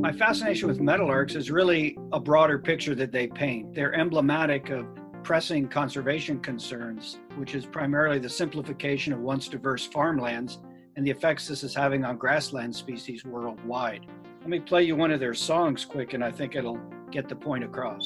My fascination with meadowlarks is really a broader picture that they paint. They're emblematic of pressing conservation concerns, which is primarily the simplification of once diverse farmlands and the effects this is having on grassland species worldwide. Let me play you one of their songs quick, and I think it'll get the point across.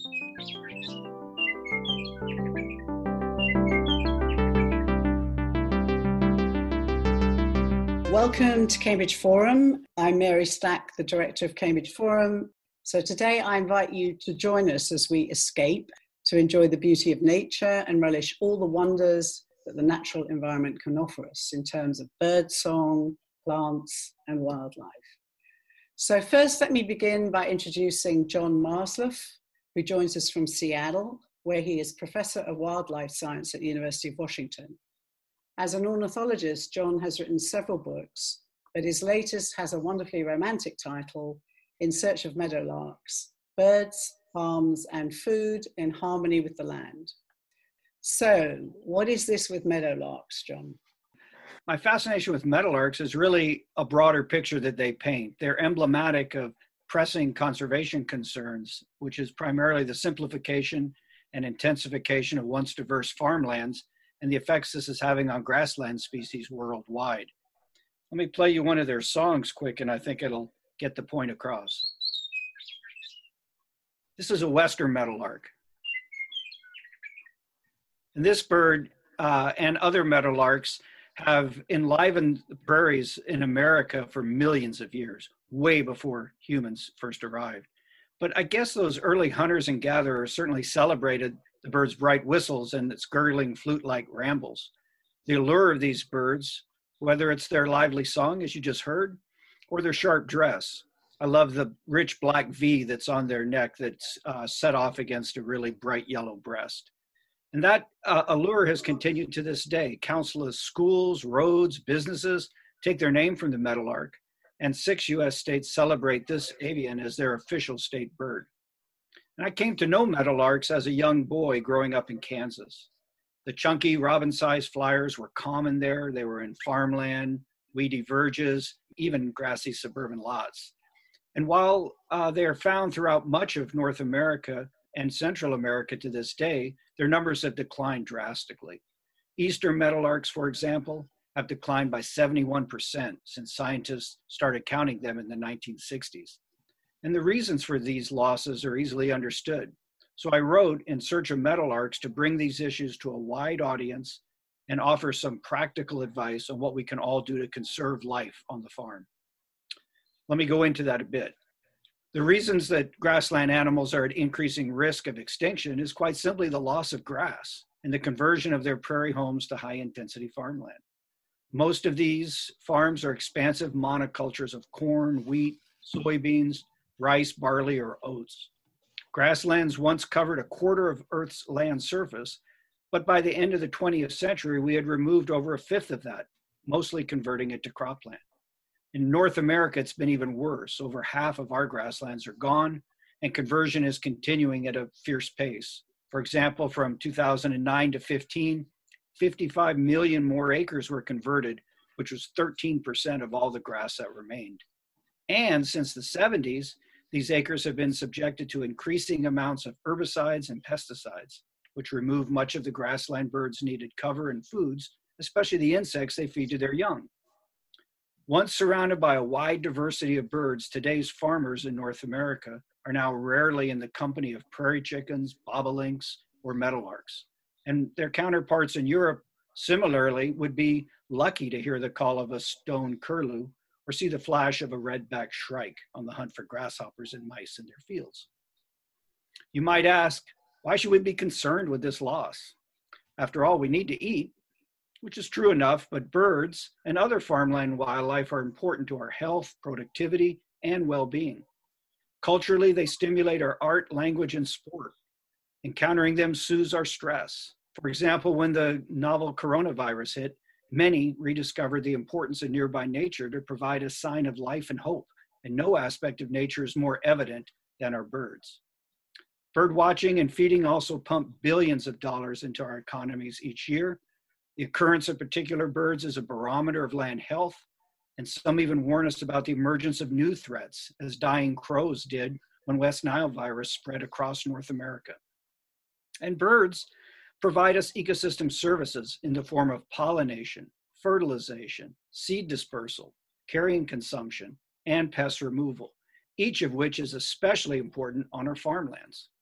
Welcome to Cambridge Forum. I'm Mary Stack, the director of Cambridge Forum. So today I invite you to join us as we escape to enjoy the beauty of nature and relish all the wonders that the natural environment can offer us in terms of birdsong, plants, and wildlife. So first, let me begin by introducing John Marsleff, who joins us from Seattle, where he is Professor of Wildlife Science at the University of Washington. As an ornithologist, John has written several books, but his latest has a wonderfully romantic title, In Search of Meadowlarks, Birds, Farms, and Food in Harmony with the Land. So, what is this with meadowlarks, John? My fascination with meadowlarks is really a broader picture that they paint. They're emblematic of pressing conservation concerns, which is primarily the simplification and intensification of once diverse farmlands and the effects this is having on grassland species worldwide. Let me play you one of their songs quick, and I think it'll get the point across. This is a western meadowlark. And this bird and other meadowlarks have enlivened the prairies in America for millions of years, way before humans first arrived. But I guess those early hunters and gatherers certainly celebrated the bird's bright whistles and its gurgling flute-like rambles. The allure of these birds, whether it's their lively song, as you just heard, or their sharp dress. I love the rich black V that's on their neck that's set off against a really bright yellow breast. And that allure has continued to this day. Countless schools, roads, businesses take their name from the meadowlark, and 6 U.S. states celebrate this avian as their official state bird. And I came to know meadowlarks as a young boy growing up in Kansas. The chunky robin-sized flyers were common there. They were in farmland, weedy verges, even grassy suburban lots. And while they are found throughout much of North America and Central America to this day, their numbers have declined drastically. Eastern meadowlarks, for example, have declined by 71% since scientists started counting them in the 1960s. And the reasons for these losses are easily understood. So I wrote In Search of Meadowlarks to bring these issues to a wide audience and offer some practical advice on what we can all do to conserve life on the farm. Let me go into that a bit. The reasons that grassland animals are at increasing risk of extinction is quite simply the loss of grass and the conversion of their prairie homes to high-intensity farmland. Most of these farms are expansive monocultures of corn, wheat, soybeans, rice, barley, or oats. Grasslands once covered a quarter of Earth's land surface, but by the end of the 20th century, we had removed over a fifth of that, mostly converting it to cropland. In North America, it's been even worse. Over half of our grasslands are gone, and conversion is continuing at a fierce pace. For example, from 2009 to 15, 55 million more acres were converted, which was 13% of all the grass that remained. And since the 70s, these acres have been subjected to increasing amounts of herbicides and pesticides, which remove much of the grassland birds' needed cover and foods, especially the insects they feed to their young. Once surrounded by a wide diversity of birds, today's farmers in North America are now rarely in the company of prairie chickens, bobolinks, or meadowlarks. And their counterparts in Europe, similarly, would be lucky to hear the call of a stone curlew or see the flash of a red-backed shrike on the hunt for grasshoppers and mice in their fields. You might ask, why should we be concerned with this loss? After all, we need to eat, which is true enough, but birds and other farmland wildlife are important to our health, productivity, and well-being. Culturally, they stimulate our art, language, and sport. Encountering them soothes our stress. For example, when the novel coronavirus hit, many rediscovered the importance of nearby nature to provide a sign of life and hope, and no aspect of nature is more evident than our birds. Bird watching and feeding also pump billions of dollars into our economies each year. The occurrence of particular birds is a barometer of land health, And some even warn us about the emergence of new threats, as dying crows did when West Nile virus spread across North America. And birds provide us ecosystem services in the form of pollination, fertilization, seed dispersal, carrion consumption, and pest removal, each of which is especially important on our farmlands.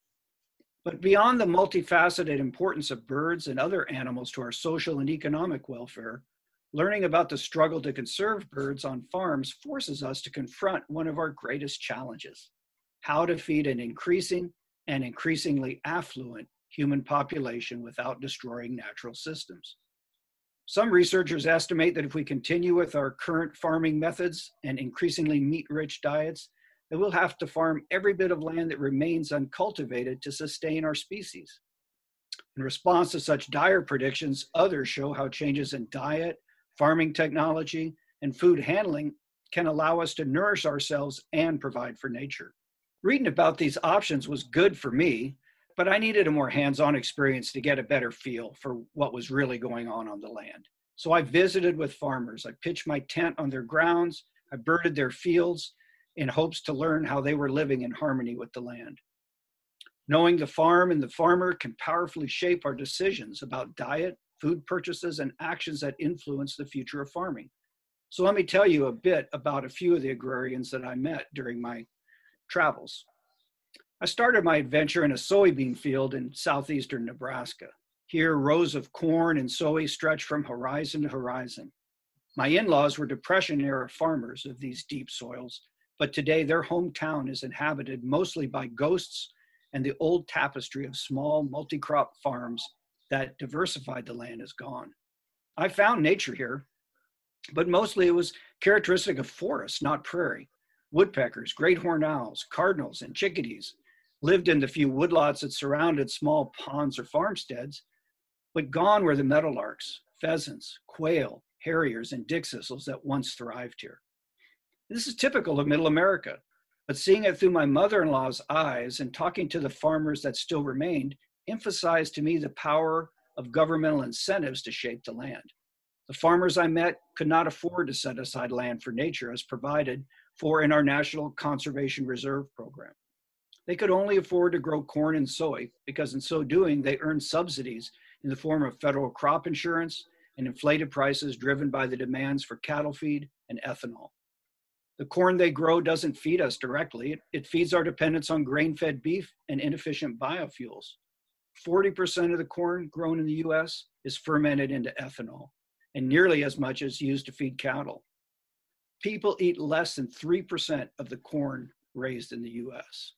But beyond the multifaceted importance of birds and other animals to our social and economic welfare, learning about the struggle to conserve birds on farms forces us to confront one of our greatest challenges: how to feed an increasing and increasingly affluent human population without destroying natural systems. Some researchers estimate that if we continue with our current farming methods and increasingly meat-rich diets, that we'll have to farm every bit of land that remains uncultivated to sustain our species. In response to such dire predictions, others show how changes in diet, farming technology, and food handling can allow us to nourish ourselves and provide for nature. Reading about these options was good for me, but I needed a more hands-on experience to get a better feel for what was really going on the land. So I visited with farmers. I pitched my tent on their grounds. I birded their fields in hopes to learn how they were living in harmony with the land. Knowing the farm and the farmer can powerfully shape our decisions about diet, food purchases, and actions that influence the future of farming. So let me tell you a bit about a few of the agrarians that I met during my travels. I started my adventure in a soybean field in southeastern Nebraska. Here, rows of corn and soy stretch from horizon to horizon. My in-laws were Depression-era farmers of these deep soils, but today their hometown is inhabited mostly by ghosts and the old tapestry of small multi-crop farms that diversified the land is gone. I found nature here, but mostly it was characteristic of forests, not prairie. Woodpeckers, great horned owls, cardinals, and chickadees lived in the few woodlots that surrounded small ponds or farmsteads, but gone were the meadowlarks, pheasants, quail, harriers, and dickthistles that once thrived here. This is typical of Middle America, but seeing it through my mother-in-law's eyes and talking to the farmers that still remained emphasized to me the power of governmental incentives to shape the land. The farmers I met could not afford to set aside land for nature as provided for in our National Conservation Reserve Program. They could only afford to grow corn and soy because in so doing, they earned subsidies in the form of federal crop insurance and inflated prices driven by the demands for cattle feed and ethanol. The corn they grow doesn't feed us directly. It feeds our dependence on grain-fed beef and inefficient biofuels. 40% of the corn grown in the US is fermented into ethanol, and nearly as much is used to feed cattle. People eat less than 3% of the corn raised in the US.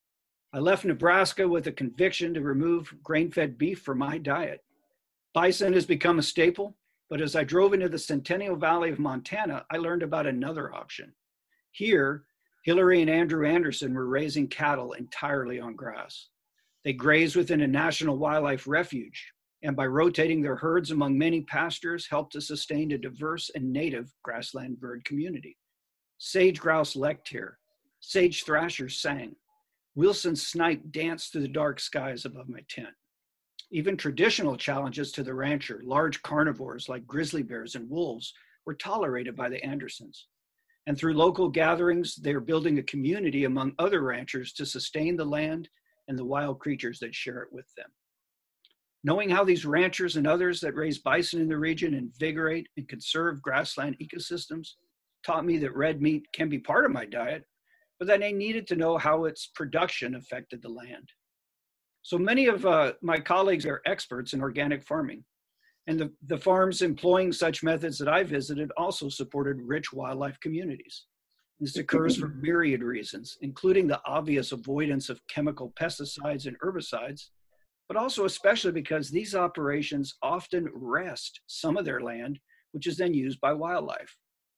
I left Nebraska with a conviction to remove grain-fed beef from my diet. Bison has become a staple, but as I drove into the Centennial Valley of Montana, I learned about another option. Here, Hillary and Andrew Anderson were raising cattle entirely on grass. They graze within a national wildlife refuge, and by rotating their herds among many pastures, helped to sustain a diverse and native grassland bird community. Sage grouse lecked here. Sage thrashers sang. Wilson snipe danced through the dark skies above my tent. Even traditional challenges to the rancher, large carnivores like grizzly bears and wolves, were tolerated by the Andersons. And through local gatherings, they are building a community among other ranchers to sustain the land and the wild creatures that share it with them. Knowing how these ranchers and others that raise bison in the region invigorate and conserve grassland ecosystems taught me that red meat can be part of my diet, but that I needed to know how its production affected the land. So many of my colleagues are experts in organic farming, and the farms employing such methods that I visited also supported rich wildlife communities. This occurs for myriad reasons, including the obvious avoidance of chemical pesticides and herbicides, but also especially because these operations often wrest some of their land, which is then used by wildlife.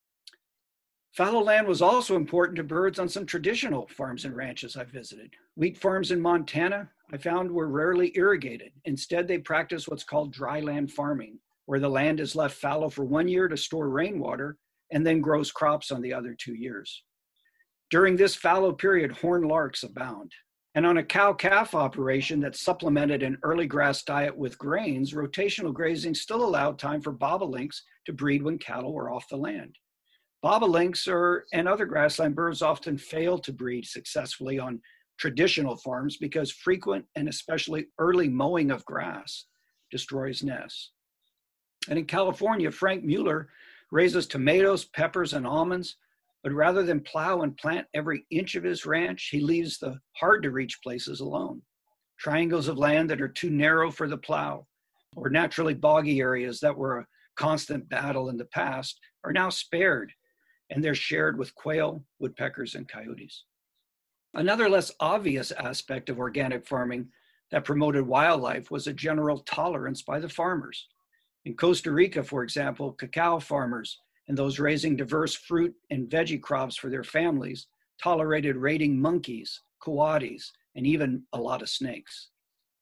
Fallow land was also important to birds on some traditional farms and ranches I visited. Wheat farms in Montana, I found were rarely irrigated. Instead, they practice what's called dry land farming, where the land is left fallow for 1 year to store rainwater and then grows crops on the other 2 years. During this fallow period, horned larks abound. And on a cow-calf operation that supplemented an early grass diet with grains, rotational grazing still allowed time for bobolinks to breed when cattle were off the land. Bobolinks and other grassland birds often fail to breed successfully on traditional farms because frequent and especially early mowing of grass destroys nests. And in California, Frank Mueller raises tomatoes, peppers, and almonds, but rather than plow and plant every inch of his ranch, he leaves the hard to reach places alone. Triangles of land that are too narrow for the plow, or naturally boggy areas that were a constant battle in the past, are now spared, and they're shared with quail, woodpeckers, and coyotes. Another less obvious aspect of organic farming that promoted wildlife was a general tolerance by the farmers. In Costa Rica, for example, cacao farmers and those raising diverse fruit and veggie crops for their families tolerated raiding monkeys, coatis, and even a lot of snakes.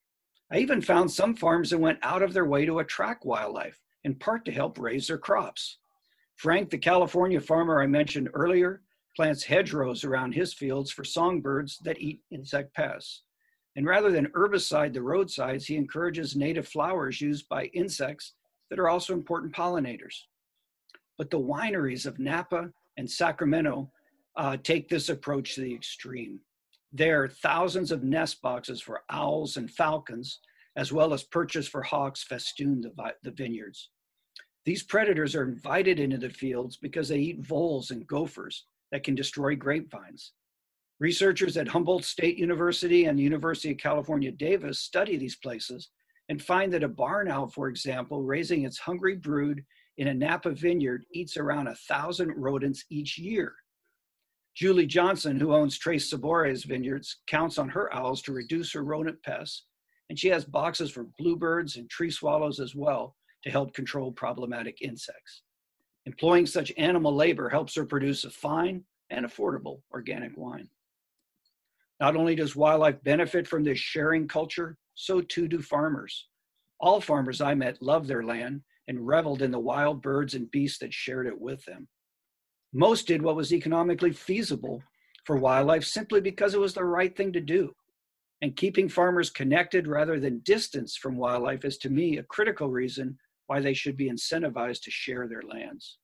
I even found some farms that went out of their way to attract wildlife, in part to help raise their crops. Frank, the California farmer I mentioned earlier, plants hedgerows around his fields for songbirds that eat insect pests. And rather than herbicide the roadsides, he encourages native flowers used by insects that are also important pollinators. But the wineries of Napa and Sacramento take this approach to the extreme. There, thousands of nest boxes for owls and falcons, as well as perches for hawks, festoon the vineyards. These predators are invited into the fields because they eat voles and gophers that can destroy grapevines. Researchers at Humboldt State University and the University of California, Davis study these places and find that a barn owl, for example, raising its hungry brood in a Napa vineyard eats around 1,000 rodents each year. Julie Johnson, who owns Tres Sabores vineyards, counts on her owls to reduce her rodent pests, and she has boxes for bluebirds and tree swallows as well to help control problematic insects. Employing such animal labor helps her produce a fine and affordable organic wine. Not only does wildlife benefit from this sharing culture, so too do farmers. All farmers I met loved their land and reveled in the wild birds and beasts that shared it with them. Most did what was economically feasible for wildlife simply because it was the right thing to do. And keeping farmers connected rather than distanced from wildlife is, to me, a critical reason why they should be incentivized to share their lands.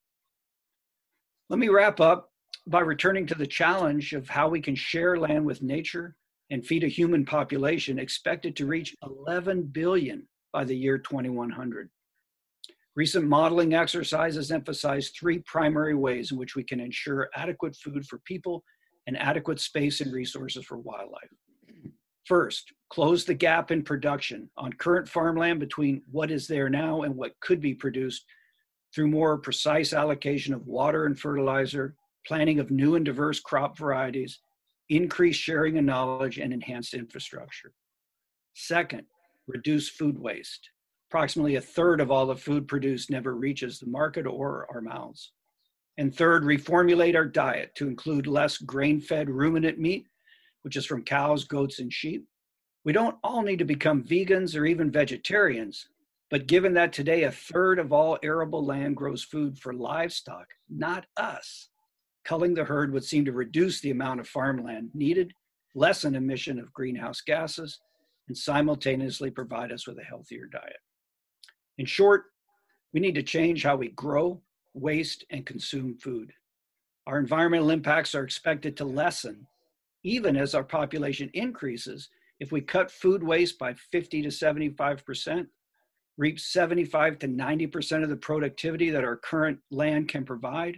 Let me wrap up by returning to the challenge of how we can share land with nature and feed a human population expected to reach 11 billion by the year 2100. Recent modeling exercises emphasize three primary ways in which we can ensure adequate food for people and adequate space and resources for wildlife. First, close the gap in production on current farmland between what is there now and what could be produced through more precise allocation of water and fertilizer, planting of new and diverse crop varieties, increased sharing of knowledge, and enhanced infrastructure. Second, reduce food waste. Approximately 1/3 of all the food produced never reaches the market or our mouths. And third, reformulate our diet to include less grain-fed ruminant meat, which is from cows, goats, and sheep. We don't all need to become vegans or even vegetarians, but given that today 1/3 of all arable land grows food for livestock, not us, culling the herd would seem to reduce the amount of farmland needed, lessen emission of greenhouse gases, and simultaneously provide us with a healthier diet. In short, we need to change how we grow, waste, and consume food. Our environmental impacts are expected to lessen, even as our population increases, if we cut food waste by 50 to 75%, reap 75 to 90% of the productivity that our current land can provide,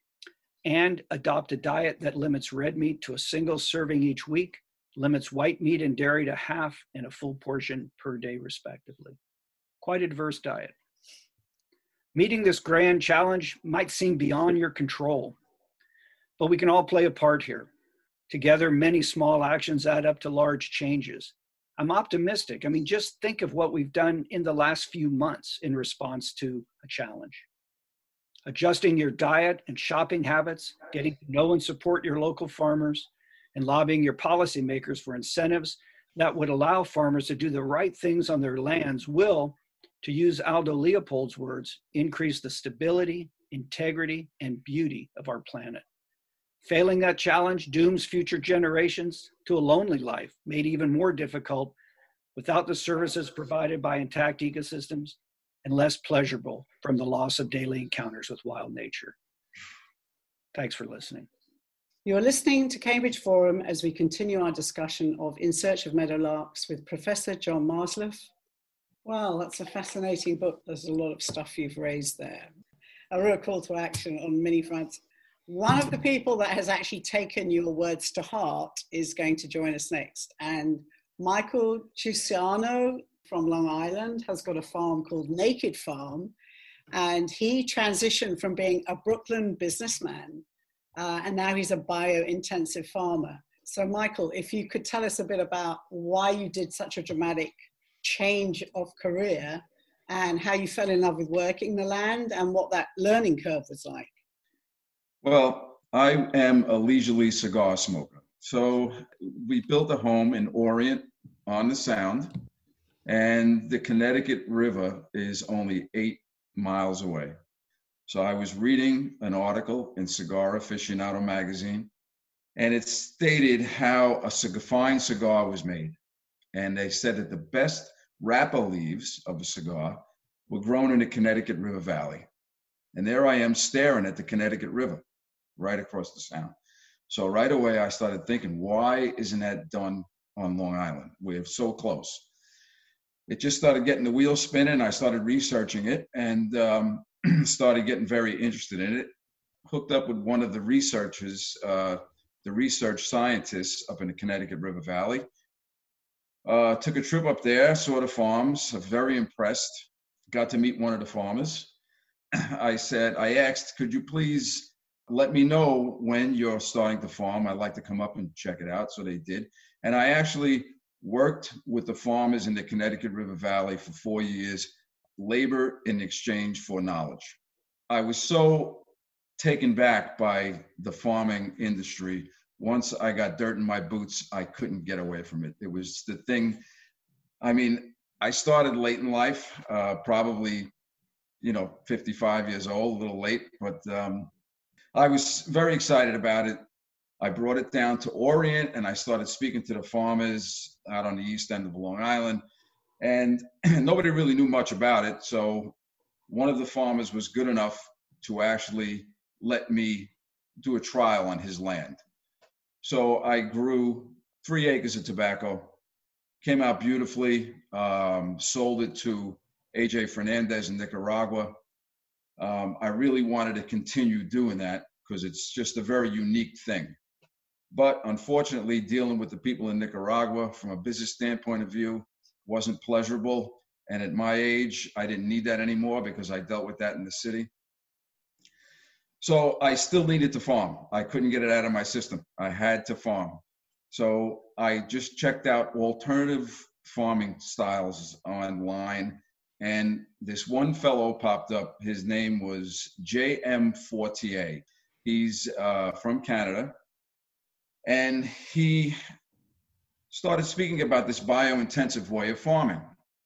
and adopt a diet that limits red meat to a single serving each week, limits white meat and dairy to half and a full portion per day, respectively. Quite a diverse diet. Meeting this grand challenge might seem beyond your control, but we can all play a part here. Together, many small actions add up to large changes. I'm optimistic. Just think of what we've done in the last few months in response to a challenge. Adjusting your diet and shopping habits, getting to know and support your local farmers, and lobbying your policymakers for incentives that would allow farmers to do the right things on their lands will, to use Aldo Leopold's words, increase the stability, integrity, and beauty of our planet. Failing that challenge dooms future generations to a lonely life, made even more difficult without the services provided by intact ecosystems and less pleasurable from the loss of daily encounters with wild nature. Thanks for listening. You're listening to Cambridge Forum as we continue our discussion of In Search of Meadowlarks with Professor John Marsleff. Well, that's a fascinating book. There's a lot of stuff you've raised there. A real call to action on many fronts. One of the people that has actually taken your words to heart is going to join us next. And Michael Ciuciano from Long Island has got a farm called Naked Farm. And he transitioned from being a Brooklyn businessman, and now he's a bio-intensive farmer. So Michael, if you could tell us a bit about why you did such a dramatic change of career and how you fell in love with working the land and what that learning curve was like. Well, I am a leisurely cigar smoker. So we built a home in Orient on the Sound, and the Connecticut River is only 8 miles away. So I was reading an article in Cigar Aficionado magazine, and it stated how a fine cigar was made. And they said that the best wrapper leaves of a cigar were grown in the Connecticut River Valley. And there I am staring at the Connecticut River right across the Sound. So right away I started thinking, why isn't that done on Long Island? We're so close. It just started getting the wheels spinning. I started researching it and started getting very interested in it. Hooked up with one of the researchers, the research scientists up in the Connecticut River Valley. Took a trip up there, saw the farms, very impressed. Got to meet one of the farmers. I asked, could you please let me know when you're starting to farm? I'd like to come up and check it out. So they did. And I actually worked with the farmers in the Connecticut River Valley for 4 years, labor in exchange for knowledge. I was so taken back by the farming industry. Once I got dirt in my boots, I couldn't get away from it. It was the thing. I mean, I started late in life, probably, 55 years old, a little late, but I was very excited about it. I brought it down to Orient and I started speaking to the farmers out on the east end of Long Island, and nobody really knew much about it. So one of the farmers was good enough to actually let me do a trial on his land. So I grew 3 acres of tobacco, came out beautifully, sold it to AJ Fernandez in Nicaragua. I really wanted to continue doing that because it's just a very unique thing. But unfortunately, dealing with the people in Nicaragua from a business standpoint of view wasn't pleasurable. And at my age, I didn't need that anymore because I dealt with that in the city. So I still needed to farm. I couldn't get it out of my system. I had to farm. So I just checked out alternative farming styles online. And this one fellow popped up. His name was J.M. Fortier. He's from Canada. And he started speaking about this bio-intensive way of farming.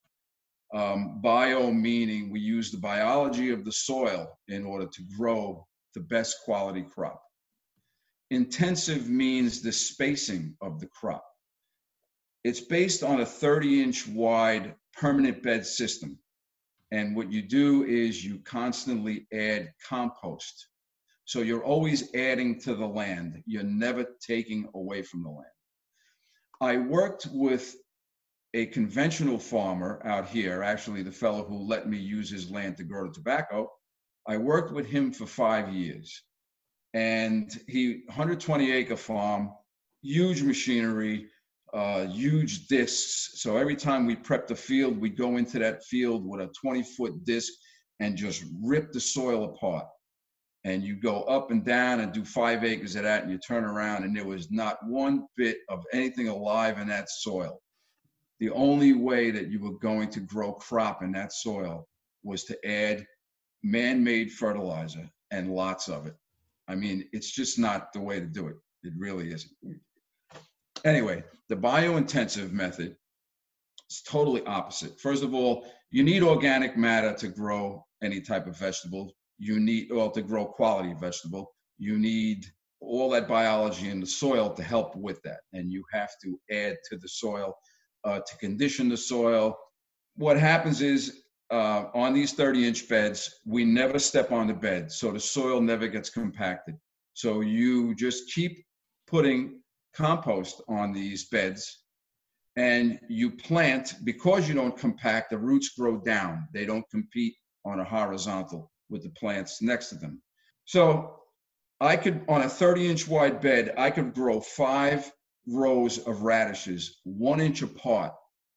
Bio meaning we use the biology of the soil in order to grow the best quality crop. Intensive means the spacing of the crop. It's based on a 30-inch wide permanent bed system. And what you do is you constantly add compost. So you're always adding to the land. You're never taking away from the land. I worked with a conventional farmer out here, actually the fellow who let me use his land to grow tobacco. I worked with him for 5 years. And 120-acre farm, huge machinery, huge discs. So every time we prepped the field, we'd go into that field with a 20-foot disc and just rip the soil apart. And you go up and down and do 5 acres of that, and you turn around and there was not one bit of anything alive in that soil. The only way that you were going to grow crop in that soil was to add man-made fertilizer, and lots of it. I mean, it's just not the way to do it. It really isn't. Anyway, the bio-intensive method is totally opposite. First of all, you need organic matter to grow any type of vegetable. You need, to grow quality vegetable, you need all that biology in the soil to help with that. And you have to add to the soil to condition the soil. What happens is on these 30-inch beds, we never step on the bed. So the soil never gets compacted. So you just keep putting compost on these beds, and you plant. Because you don't compact, the roots grow down. They don't compete on a horizontal with the plants next to them. So I could, on a 30-inch wide bed, I could grow 5 rows of radishes, 1 inch apart,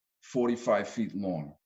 45 feet long.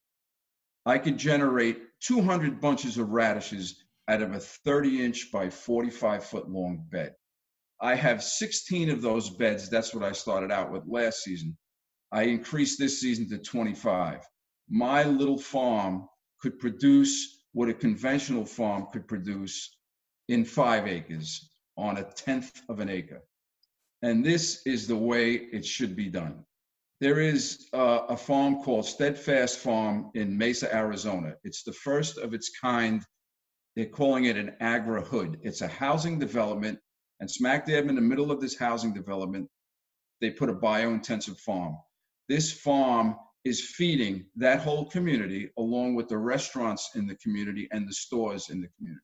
I could generate 200 bunches of radishes out of a 30-inch by 45-foot long bed. I have 16 of those beds. That's what I started out with last season. I increased this season to 25. My little farm could produce what a conventional farm could produce in 5 acres on a 1/10 of an acre. And this is the way it should be done. There is a farm called Steadfast Farm in Mesa, Arizona. It's the first of its kind. They're calling it an agri-hood. It's a housing development, and smack dab in the middle of this housing development, they put a bio-intensive farm. This farm is feeding that whole community along with the restaurants in the community and the stores in the community.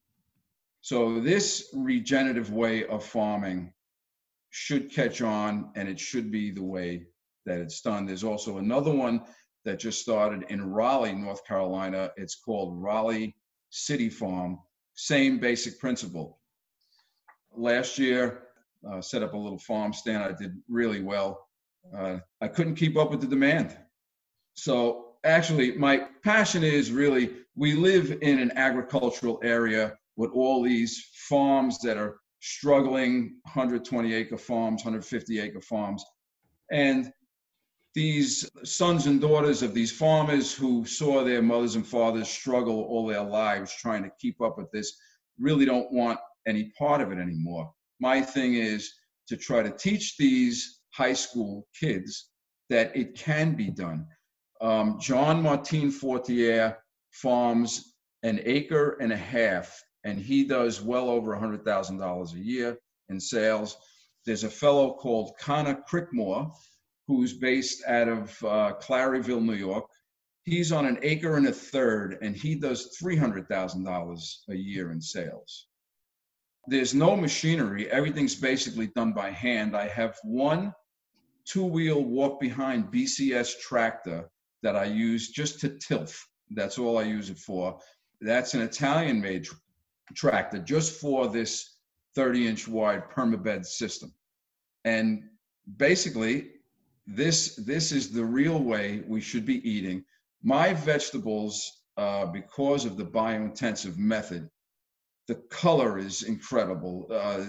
So this regenerative way of farming should catch on, and it should be the way that it's done. There's also another one that just started in Raleigh, North Carolina. It's called Raleigh City Farm. Same basic principle. Last year, set up a little farm stand. I did really well. I couldn't keep up with the demand. So actually, my passion is really, we live in an agricultural area with all these farms that are struggling, 120-acre farms, 150-acre farms. And these sons and daughters of these farmers who saw their mothers and fathers struggle all their lives trying to keep up with this really don't want any part of it anymore. My thing is to try to teach these high school kids that it can be done. John Martin Fortier farms 1.5 acres, and he does well over $100,000 a year in sales. There's a fellow called Connor Crickmore, who's based out of Claryville, New York. He's on 1.3 acres, and he does $300,000 a year in sales. There's no machinery. Everything's basically done by hand. I have one 2-wheel walk-behind BCS tractor that I use just to tilth. That's all I use it for. That's an Italian-made tractor just for this 30-inch wide permabed system. And basically, this is the real way we should be eating. My vegetables, because of the biointensive method, the color is incredible.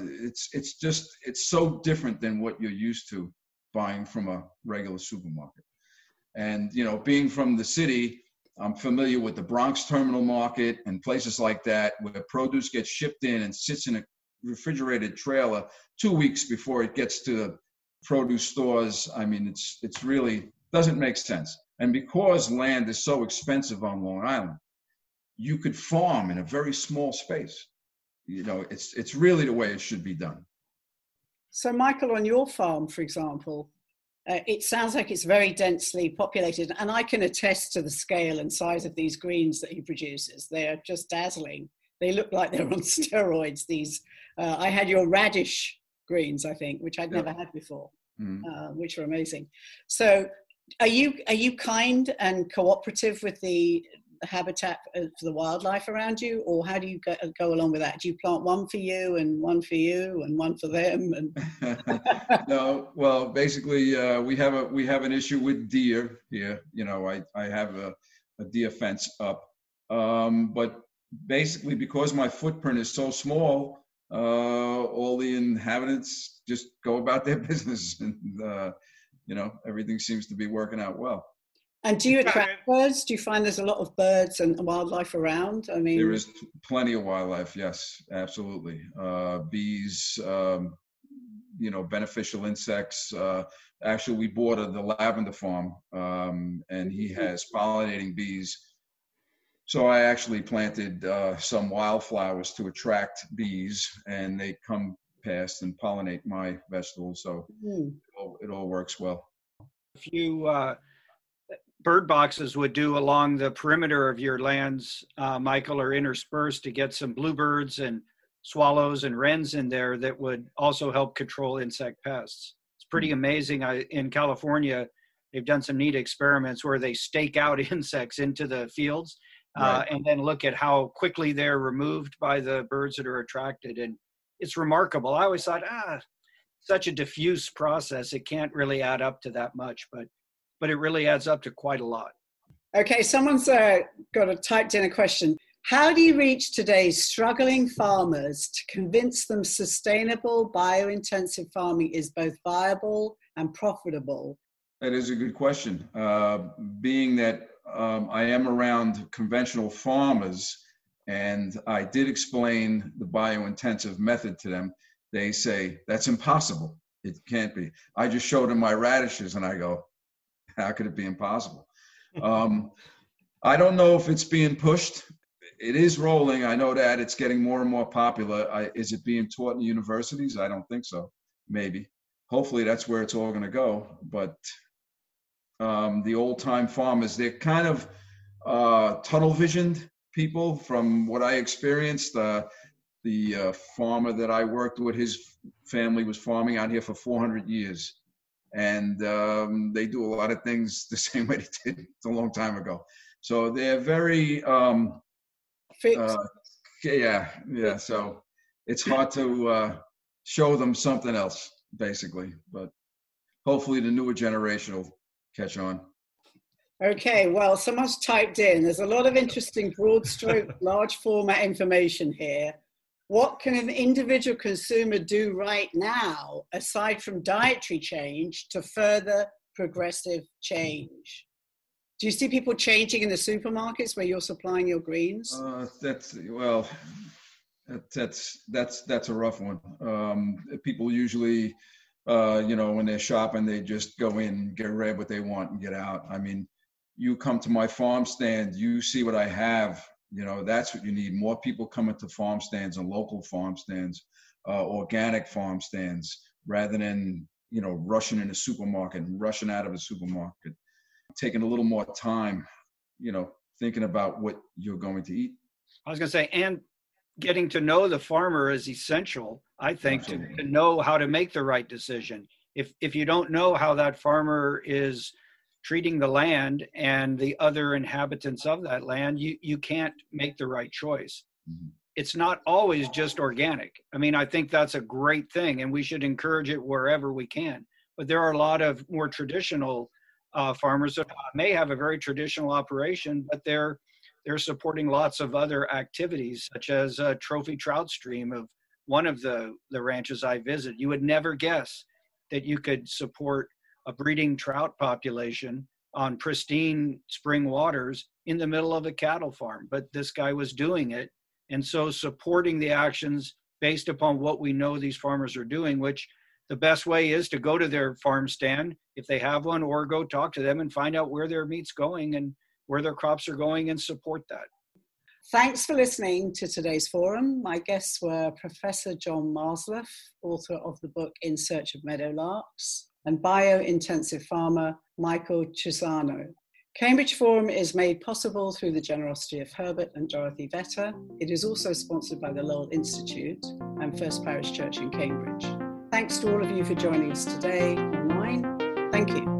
It's so different than what you're used to buying from a regular supermarket. And, you know, being from the city, I'm familiar with the Bronx Terminal Market and places like that where produce gets shipped in and sits in a refrigerated trailer 2 weeks before it gets to the produce stores. I mean, it's really doesn't make sense. And because land is so expensive on Long Island, you could farm in a very small space. You know, it's really the way it should be done. So, Michael, on your farm, for example, it sounds like it's very densely populated, and I can attest to the scale and size of these greens that he produces. They are just dazzling. They look like they're on steroids. These, I had your radish greens, I think, which I'd never had before, which are amazing. So, are you kind and cooperative with the habitat for the wildlife around you, or how do you go along with that? Do you plant one for you and one for you and one for them? And No, well, basically, we have an issue with deer here. You know, I have a deer fence up, but basically because my footprint is so small, all the inhabitants just go about their business, and you know, everything seems to be working out well. And do you attract birds? Do you find there's a lot of birds and wildlife around? I mean, there is plenty of wildlife. Yes, absolutely. Bees, you know, beneficial insects. Actually, we bought the lavender farm, and he has pollinating bees. So I actually planted some wildflowers to attract bees, and they come past and pollinate my vegetables. So it all works well. If you bird boxes would do along the perimeter of your lands, Michael, or interspersed to get some bluebirds and swallows and wrens in there that would also help control insect pests. It's pretty amazing. In California, they've done some neat experiments where they stake out insects into the fields and then look at how quickly they're removed by the birds that are attracted. And it's remarkable. I always thought, such a diffuse process, it can't really add up to that much, but it really adds up to quite a lot. Okay, someone's typed in a question. How do you reach today's struggling farmers to convince them sustainable biointensive farming is both viable and profitable? That is a good question. Being that I am around conventional farmers and I did explain the biointensive method to them, they say, that's impossible. It can't be. I just showed them my radishes and I go, how could it be impossible? I don't know if it's being pushed. It is rolling. I know that it's getting more and more popular. Is it being taught in universities? I don't think so. Maybe. Hopefully that's where it's all going to go. But the old time farmers, they're kind of tunnel visioned people from what I experienced. The farmer that I worked with, his family was farming out here for 400 years. And they do a lot of things the same way they did a long time ago. So they're very, so it's hard to show them something else, basically. But hopefully the newer generation will catch on. Okay, well, someone's typed in. There's a lot of interesting broad stroke, large format information here. What can an individual consumer do right now, aside from dietary change, to further progressive change? Do you see people changing in the supermarkets where you're supplying your greens? That's a rough one. People usually, when they're shopping, they just go in, get what they want and get out. I mean, you come to my farm stand, you see what I have. That's what you need. More people coming to farm stands and local farm stands, organic farm stands, rather than, rushing in a supermarket and rushing out of a supermarket. Taking a little more time, thinking about what you're going to eat. I was going to say, and getting to know the farmer is essential, I think, to know how to make the right decision. If you don't know how that farmer is treating the land and the other inhabitants of that land, you can't make the right choice. Mm-hmm. It's not always just organic. I mean, I think that's a great thing and we should encourage it wherever we can. But there are a lot of more traditional farmers that may have a very traditional operation, but they're supporting lots of other activities, such as a trophy trout stream of one of the ranches I visit. You would never guess that you could support a breeding trout population on pristine spring waters in the middle of a cattle farm, but this guy was doing it. And so supporting the actions based upon what we know these farmers are doing, which the best way is to go to their farm stand if they have one, or go talk to them and find out where their meat's going and where their crops are going and support that. Thanks for listening to today's forum. My guests were Professor John Marsleff, author of the book In Search of Meadowlarks, and biointensive farmer Michael Chisano. Cambridge Forum is made possible through the generosity of Herbert and Dorothy Vetter. It is also sponsored by the Lowell Institute and First Parish Church in Cambridge. Thanks to all of you for joining us today online. Thank you.